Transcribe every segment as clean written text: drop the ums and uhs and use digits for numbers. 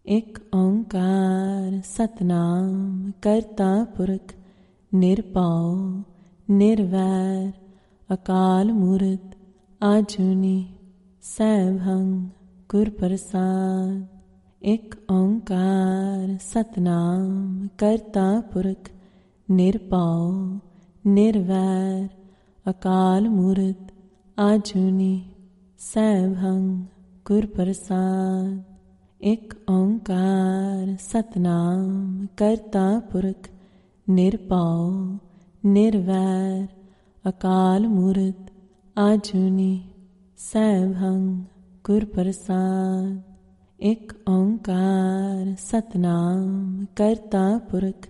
ਇਕ ਓਂਕਾਰ ਸਤਿਨਾਮ ਕਰਤਾ ਪੁਰਖ ਨਿਰਭਉ ਨਿਰਵੈਰ ਅਕਾਲ ਮੂਰਤ ਆਜੂਨੀ ਸੈਭੰ ਗੁਰ ਪ੍ਰਸਾਦ। ਇਕ ਓਂਕਾਰ ਸਤਿਨਾਮ ਕਰਤਾ ਪੁਰਖ ਨਿਰਭਉ ਨਿਰਵੈਰ ਅਕਾਲ ਮੂਰਤ ਆਜੂਨੀ ਸੈਭੰ ਗੁਰ ਪ੍ਰਸਾਦ। ਇਕ ਓਂਕਾਰ ਸਤਿਨਾਮ ਕਰਤਾ ਪੁਰਖ ਨਿਰਭਉ ਨਿਰਵੈਰ ਅਕਾਲ ਮੂਰਤ ਆਜੂਨੀ ਸੈਭੰ ਗੁਰ ਪ੍ਰਸਾਦ। ਇਕ ਓਂਕਾਰ ਸਤਿਨਾਮ ਕਰਤਾ ਪੁਰਖ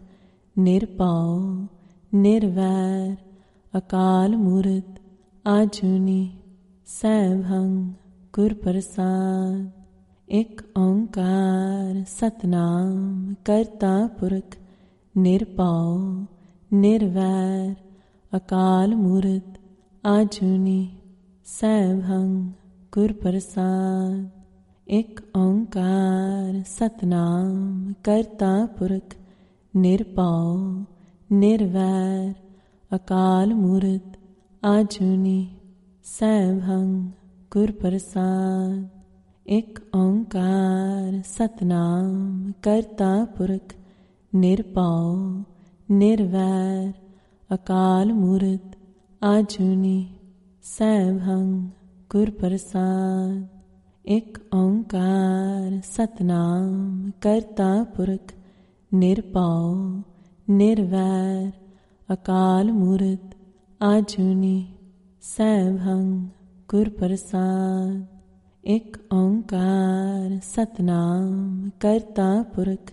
ਨਿਰਭਉ ਨਿਰਵੈਰ ਅਕਾਲ ਮੂਰਤ ਆਜੂਨੀ ਸੈਭੰ ਗੁਰ ਪ੍ਰਸਾਦ। ਇਕ ਓਂਕਾਰ ਸਤਿਨਾਮ ਕਰਤਾ ਪੁਰਖ ਨਿਰਭਉ ਨਿਰਵੈਰ ਅਕਾਲ ਮੂਰਤ ਆਜੂਨੀ ਸੈਭੰ ਗੁਰ ਪ੍ਰਸਾਦ। ਇਕ ਓਂਕਾਰ ਸਤਿਨਾਮ ਕਰਤਾ ਪੁਰਖ ਨਿਰਭਉ ਨਿਰਵੈਰ ਅਕਾਲ ਮੂਰਤ ਆਜੂਨੀ ਸੈਭੰ ਗੁਰ ਪ੍ਰਸਾਦ। ਇਕ ਓਂਕਾਰ ਸਤਿਨਾਮ ਕਰਤਾ ਪੁਰਖ ਨਿਰਭਉ ਨਿਰਵੈਰ ਅਕਾਲ ਮੂਰਤ ਆਜੂਨੀ ਸੈਭੰ ਗੁਰ ਪ੍ਰਸਾਦ। ਇਕ ਓਂਕਾਰ ਸਤਿਨਾਮ ਕਰਤਾ ਪੁਰਖ ਨਿਰਭਉ ਨਿਰਵੈਰ ਅਕਾਲ ਮੂਰਤ ਆਜੂਨੀ ਸੈਭੰ ਗੁਰ ਪ੍ਰਸਾਦ। ਇਕ ਓਂਕਾਰ ਸਤਿਨਾਮ ਕਰਤਾ ਪੁਰਖ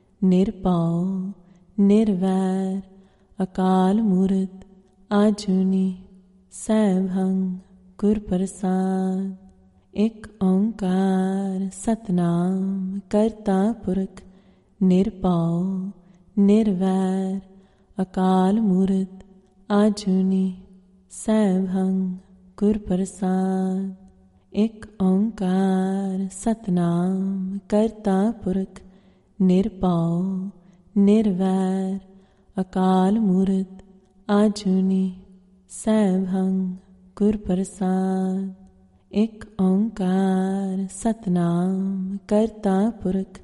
ਨਿਰਭਉ ਨਿਰਵੈਰ ਅਕਾਲ ਮੂਰਤ ਆਜੂਨੀ ਸੈਭੰ ਗੁਰ ਪ੍ਰਸਾਦ। ਇਕ ਓਂਕਾਰ ਸਤਿਨਾਮ ਕਰਤਾ ਪੁਰਖ ਨਿਰਭਉ ਨਿਰਵੈਰ ਅਕਾਲ ਮੂਰਤ ਆਜੂਨੀ ਸੈਭੰ ਗੁਰ ਪ੍ਰਸਾਦ। ਇਕ ਓਂਕਾਰ ਸਤਿਨਾਮ ਕਰਤਾ ਪੁਰਖ ਨਿਰਭਉ ਨਿਰਵੈਰ ਅਕਾਲ ਮੂਰਤ ਆਜੂਨੀ ਸੈਭੰ ਗੁਰ ਪ੍ਰਸਾਦ। ਇਕ ਓਂਕਾਰ ਸਤਿਨਾਮ ਕਰਤਾ ਪੁਰਖ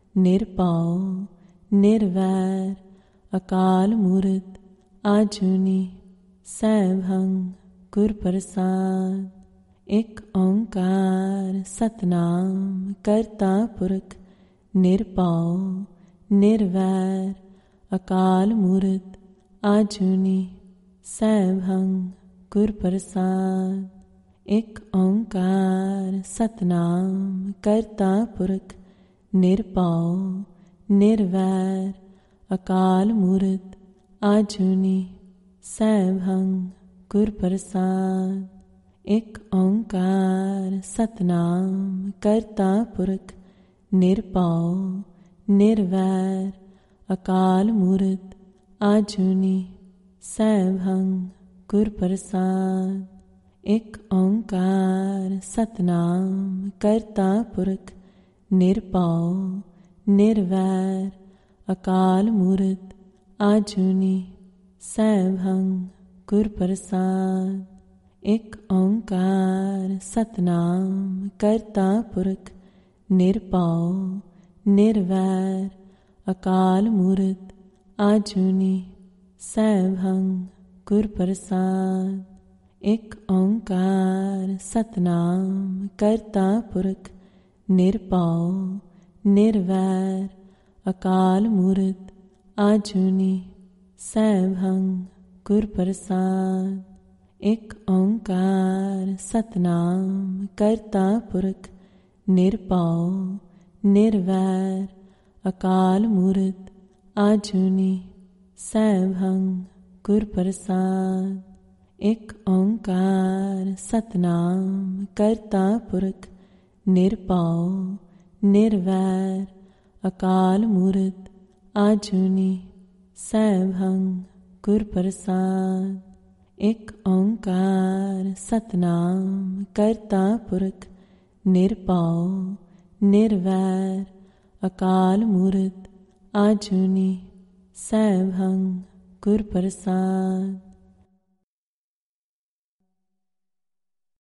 ਨਿਰਭਉ ਨਿਰਵੈਰ ਅਕਾਲ ਮੂਰਤ ਆਜੂਨੀ ਸੈਭੰ ਗੁਰ ਪ੍ਰਸਾਦ। ਇਕ ਓਂਕਾਰ ਸਤਿਨਾਮ ਕਰਤਾ ਪੁਰਖ ਨਿਰਭਉ ਨਿਰਵੈਰ ਅਕਾਲ ਮੂਰਤ ਆਜੂਨੀ ਸੈਭੰ ਗੁਰ ਪ੍ਰਸਾਦ। ਇਕ ਓਂਕਾਰ ਸਤਿਨਾਮ ਕਰਤਾ ਪੁਰਖ ਨਿਰਭਉ ਨਿਰਵੈਰ ਅਕਾਲ ਮੂਰਤ ਆਜੂਨੀ ਸੈਭੰ ਗੁਰ ਪ੍ਰਸਾਦ। ਇਕ ਓਂਕਾਰ ਸਤਿਨਾਮ ਕਰਤਾ ਪੁਰਖ ਨਿਰਭਉ ਨਿਰਵੈਰ ਅਕਾਲ ਮੂਰਤ ਆਜੂਨੀ ਸੈਭੰ ਗੁਰ ਪ੍ਰਸਾਦ। ਇਕ ਓਂਕਾਰ ਸਤਿਨਾਮ ਕਰਤਾ ਪੁਰਖ ਨਿਰਭਉ ਨਿਰਵੈਰ ਅਕਾਲ ਮੂਰਤ ਆਜੂਨੀ ਸੈਭੰ ਗੁਰ ਪ੍ਰਸਾਦ। ਇਕ ਓਂਕਾਰ ਸਤਿਨਾਮ ਕਰਤਾ ਪੁਰਖ ਨਿਰਭਉ ਨਿਰਵੈਰ ਅਕਾਲ ਮੂਰਤ ਆਜੂਨੀ ਸੈਭੰ ਗੁਰ ਪ੍ਰਸਾਦ। ਇਕ ਓਂਕਾਰ ਸਤਿਨਾਮ ਕਰਤਾ ਪੁਰਖ ਨਿਰਭਉ ਨਿਰਵੈਰ ਅਕਾਲ ਮੂਰਤ ਆਜੂਨੀ ਸੈਭੰ ਗੁਰ ਪ੍ਰਸਾਦ। ਇਕ ਓਂਕਾਰ ਸਤਿਨਾਮ ਕਰਤਾ ਪੁਰਖ ਨਿਰਭਉ ਨਿਰਵੈਰ ਅਕਾਲ ਮੂਰਤ ਆਜੂਨੀ ਸੈਭੰ ਗੁਰ ਪ੍ਰਸਾਦ। ਇਕ ਓਂਕਾਰ ਸਤਿਨਾਮ ਕਰਤਾ ਪੁਰਖ ਨਿਰਭਉ ਨਿਰਵੈਰ ਅਕਾਲ ਮੂਰਤ ਆਜੂਨੀ ਸੈਭੰ ਗੁਰ ਪ੍ਰਸਾਦ। ਇਕ ਓਂਕਾਰ ਸਤਿਨਾਮ ਕਰਤਾ ਪੁਰਖ ਨਿਰਭਉ ਨਿਰਵੈਰ अकाल मूरत आजुनी सैभं गुर प्रसाद।